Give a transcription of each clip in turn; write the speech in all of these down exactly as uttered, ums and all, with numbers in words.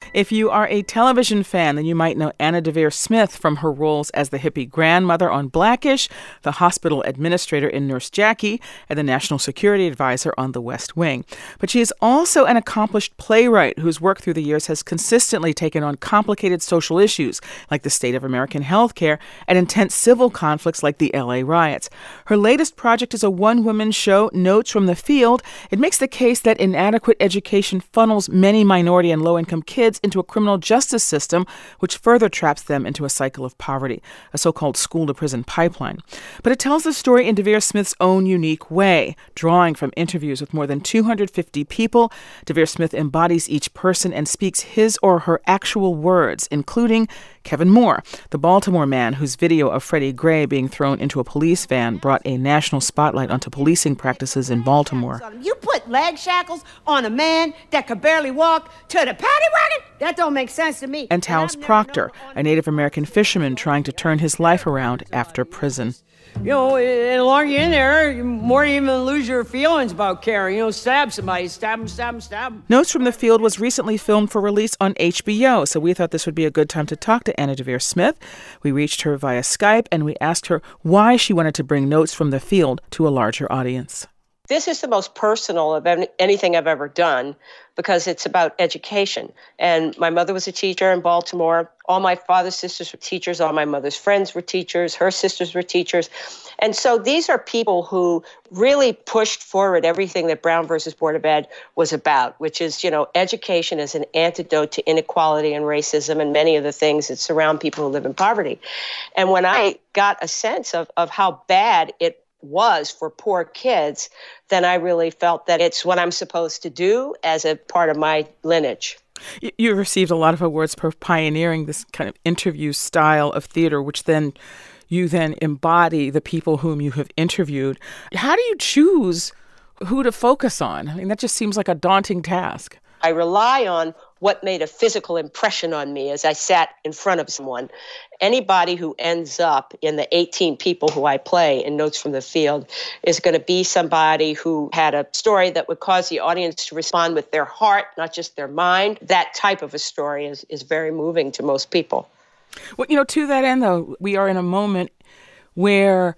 If you are a television fan, then you might know Anna Deavere Smith from her roles as the hippie grandmother on Blackish, the hospital administrator in Nurse Jackie, and the national security advisor on The West Wing. But she is also an accomplished playwright whose work through the years has consistently taken on complicated social issues like the state of American health care and intense civil conflicts like the L A riots. Her latest project is a one-woman show, Notes from the Field. It makes the case that inadequate education funnels many minority and low-income kids into a criminal justice system, which further traps them into a cycle of poverty, a so-called school-to-prison pipeline. But it tells the story in Deavere Smith's own unique way, drawing from interviews with more than two hundred fifty people. Deavere Smith embodies each person and speaks his or her actual words, including Kevin Moore, the Baltimore man whose video of Freddie Gray being thrown into a police van brought a national spotlight onto policing practices in Baltimore. You put leg shackles on a man that could barely walk to the paddy wagon? That don't make sense to me. And Taos Proctor, a Native American fisherman trying to turn his life around after prison. You know, and the longer you're in there, the more you even lose your feelings about caring. You know, stab somebody, stab them, stab them, stab them. Notes from the Field was recently filmed for release on H B O, so we thought this would be a good time to talk to Anna Deavere Smith. We reached her via Skype, and we asked her why she wanted to bring Notes from the Field to a larger audience. This is the most personal of any, anything I've ever done because it's about education. And my mother was a teacher in Baltimore. All my father's sisters were teachers. All my mother's friends were teachers. Her sisters were teachers. And so these are people who really pushed forward everything that Brown versus Board of Ed was about, which is, you know, education as an antidote to inequality and racism and many of the things that surround people who live in poverty. And when I got a sense of, of how bad it was for poor kids, then I really felt that it's what I'm supposed to do as a part of my lineage. You received a lot of awards for pioneering this kind of interview style of theater, which then you then embody the people whom you have interviewed. How do you choose who to focus on? I mean, that just seems like a daunting task. I rely on what made a physical impression on me as I sat in front of someone. Anybody who ends up in the eighteen people who I play in Notes from the Field is going to be somebody who had a story that would cause the audience to respond with their heart, not just their mind. That type of a story is, is very moving to most people. Well, you know, to that end, though, we are in a moment where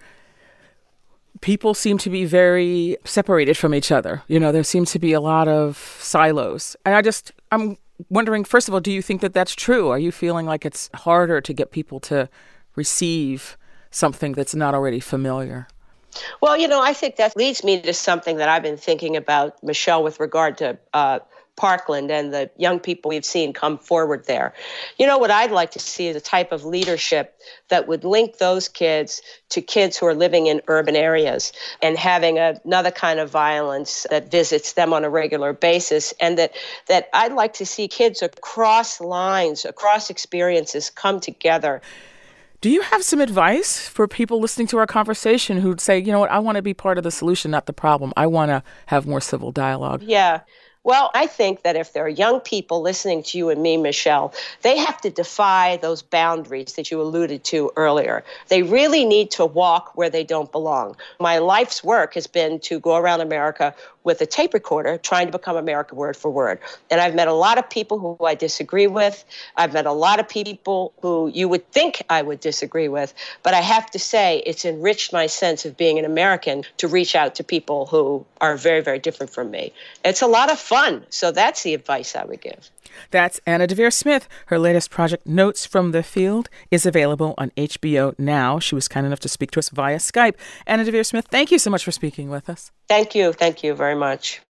people seem to be very separated from each other. You know, there seems to be a lot of silos. And I just, I'm wondering, first of all, do you think that that's true? Are you feeling like it's harder to get people to receive something that's not already familiar? Well, you know, I think that leads me to something that I've been thinking about, Michelle, with regard to uh, Parkland and the young people we've seen come forward there. You know, what I'd like to see is a type of leadership that would link those kids to kids who are living in urban areas and having a, another kind of violence that visits them on a regular basis. And that, that I'd like to see kids across lines, across experiences come together. Do you have some advice for people listening to our conversation who'd say, you know what, I want to be part of the solution, not the problem. I want to have more civil dialogue? Yeah. Well, I think that if there are young people listening to you and me, Michelle, they have to defy those boundaries that you alluded to earlier. They really need to walk where they don't belong. My life's work has been to go around America with a tape recorder trying to become America word for word. And I've met a lot of people who I disagree with. I've met a lot of people who you would think I would disagree with. But I have to say it's enriched my sense of being an American to reach out to people who are very, very different from me. It's a lot of fun. So that's the advice I would give. That's Anna Deavere Smith. Her latest project, Notes from the Field, is available on H B O now. She was kind enough to speak to us via Skype. Anna Deavere Smith, thank you so much for speaking with us. Thank you. Thank you very much.